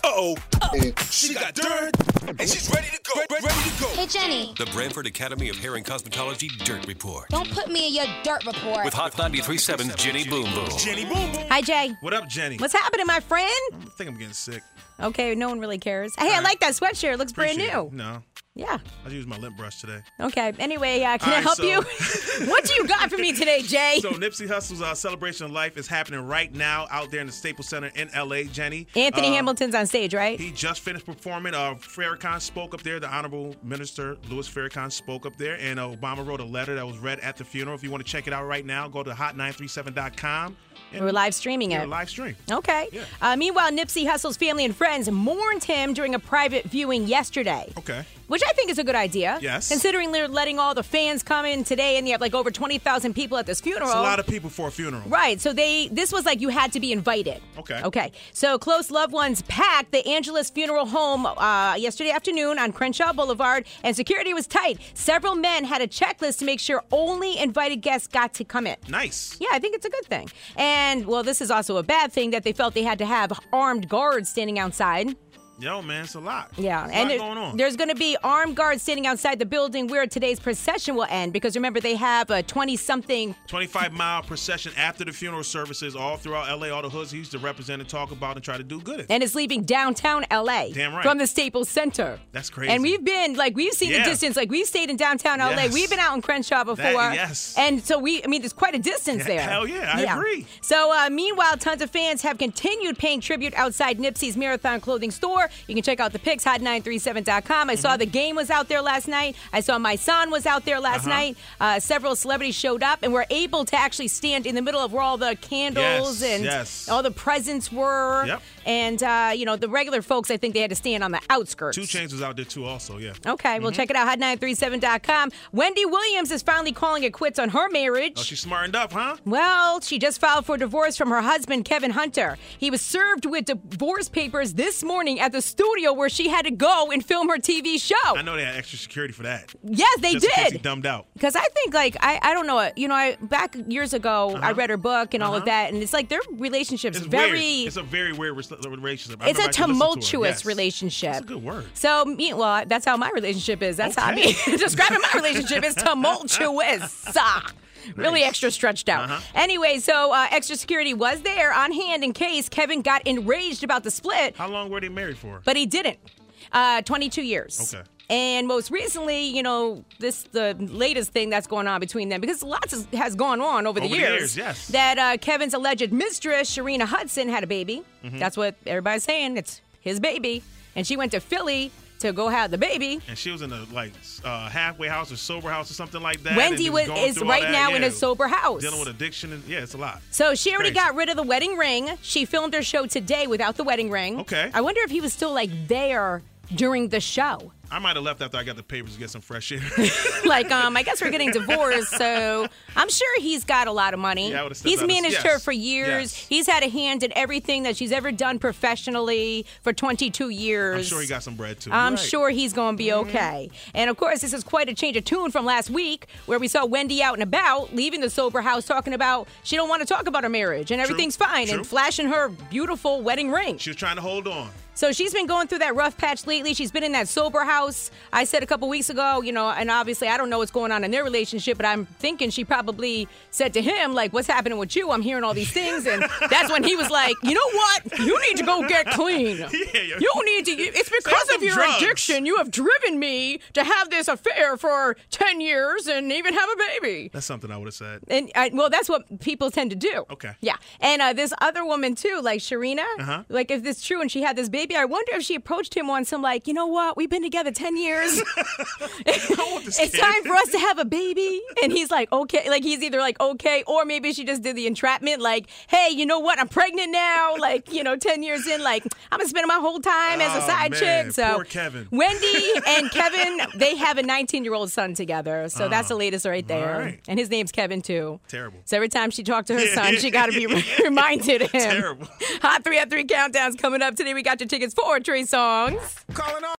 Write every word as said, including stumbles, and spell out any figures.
Uh-oh. Uh-oh. She got dirt, and she's ready to go. Ready to go. Hey, Jenny. The Branford Academy of Hair and Cosmetology Dirt Report. Don't put me in your dirt report. With Hot ninety-three point seven, Jenny Boom Boom. Jenny Boom Boom. Hi, Jay. What up, Jenny? What's happening, my friend? I think I'm getting sick. Okay, no one really cares. Hey, I like that sweatshirt. It looks brand Appreciate new. it. No. Yeah. I used my lint brush today. Okay. Anyway, uh, can All I right, help so- you? What do you got for me today, Jay? So Nipsey Hussle's uh, Celebration of Life is happening right now out there in the Staples Center in L A, Jenny. Anthony Uh, Hamilton's on stage, right? He just finished performing. Uh, Farrakhan spoke up there. The Honorable Minister Louis Farrakhan spoke up there. And uh, Obama wrote a letter that was read at the funeral. If you want to check it out right now, go to hot nine three seven dot com. We're live streaming Yeah, it. live stream. Okay. Yeah. Uh, meanwhile, Nipsey Hussle's family and friends mourned him during a private viewing yesterday. Okay. Which I think is a good idea. Yes. Considering they're letting all the fans come in today and you have like over twenty thousand people at this funeral. It's a lot of people for a funeral. Right. So they this was like you had to be invited. Okay. Okay. So close loved ones packed the Angelus Funeral Home uh, yesterday afternoon on Crenshaw Boulevard, and security was tight. Several men had a checklist to make sure only invited guests got to come in. Nice. Yeah, I think it's a good thing. And, well, this is also a bad thing that they felt they had to have armed guards standing outside. Yo, man, it's a lot. Yeah, There's a and lot there- going on. there's going to be armed guards standing outside the building where today's procession will end. Because remember, they have a twenty-something. twenty-five mile procession after the funeral services all throughout L A, all the hoods he used to represent and talk about and try to do good in. And it's leaving downtown L A. Damn right. From the Staples Center. That's crazy. And we've been, like, we've seen Yeah. the distance. Like, we've stayed in downtown L A. Yes. We've been out in Crenshaw before. That- yes. And so we, I mean, there's quite a distance Yeah, there. hell yeah, I agree. So, uh, meanwhile, tons of fans have continued paying tribute outside Nipsey's Marathon Clothing store. You can check out the pics, hot nine three seven dot com. I Mm-hmm. saw the game was out there last night. I saw my son was out there last Uh-huh. night. Uh, several celebrities showed up and were able to actually stand in the middle of where all the candles Yes, and yes. all the presents were. Yep. And, uh, you know, the regular folks, I think they had to stand on the outskirts. Two Chainz was out there too also, yeah. Okay, well, check it out, hot nine three seven dot com. Wendy Williams is finally calling it quits on her marriage. Oh, she smartened up, huh? Well, she just filed for divorce from her husband, Kevin Hunter. He was served with divorce papers this morning at the studio where she had to go and film her T V show. I know they had extra security for that. Yes, they Just in case he did. dumbed out. Because I think, like, I, I don't know, you know, I back years ago, I read her book and all of Uh-huh. that, and it's like their relationship's It's very... weird. It's a very weird res- relationship. I It's a remember I could listen to her. tumultuous Yes. relationship. That's a good word. So, me, well, that's how my relationship is. That's how I mean, Okay. describing my relationship is tumultuous. Ah, Really Nice. extra stretched out. Uh-huh. Anyway, so uh, extra security was there on hand in case Kevin got enraged about the split, How long were they married for? but he didn't. Uh, twenty-two years. Okay. And most recently, you know, this the latest thing that's going on between them, because lots has, has gone on over the Over the years. years, yes. That uh, Kevin's alleged mistress, Sharina Hudson, had a baby. Mm-hmm. That's what everybody's saying. It's his baby. And she went to Philly to go have the baby. And she was in a like uh, halfway house or sober house or something like that. Wendy and was, going is through all right that, now in yeah. a sober house. Dealing with addiction. And, yeah, it's a lot. So she already Crazy. got rid of the wedding ring. She filmed her show today without the wedding ring. Okay. I wonder if he was still like there during the show. I might have left after I got the papers to get some fresh air. Like, um, I guess we're getting divorced, so I'm sure he's got a lot of money. Yeah, I would've stepped He's out of- managed yes. her for years. Yes. He's had a hand in everything that she's ever done professionally for twenty-two years. I'm sure he got some bread too. I'm Right. Mm-hmm. sure he's going to be okay. And of course, this is quite a change of tune from last week, where we saw Wendy out and about, leaving the sober house, talking about she don't want to talk about her marriage and everything's fine, True. and flashing her beautiful wedding ring. She was trying to hold on. So she's been going through that rough patch lately. She's been in that sober house. I said a couple weeks ago, you know, and obviously I don't know what's going on in their relationship, but I'm thinking she probably said to him, like, what's happening with you? I'm hearing all these things. And that's when he was like, you know what? You need to go get clean. Yeah, yeah. You need to, it's because Save of some your drugs. addiction. You have driven me to have this affair for ten years and even have a baby. That's something I would have said. And I, well, that's what people tend to do. Okay. Yeah. And uh, this other woman too, like Sharina, Uh-huh. like if this is true and she had this baby, I wonder if she approached him on some like, you know what? We've been together ten years. want this It's kid. time for us to have a baby. And he's like, okay. Like he's either like, okay, or maybe she just did the entrapment. Like, hey, you know what? I'm pregnant now. Like, you know, ten years in, like I'm going to spend my whole time as a Oh, side man. chick. So Poor Kevin. Wendy and Kevin, they have a nineteen-year-old son together. So that's the latest right there. all right. And his name's Kevin too. Terrible. So every time she talked to her son, she got to be reminded of him. Terrible. Hot three at three countdowns coming up today. We got your tickets for Trey Songs. Calling all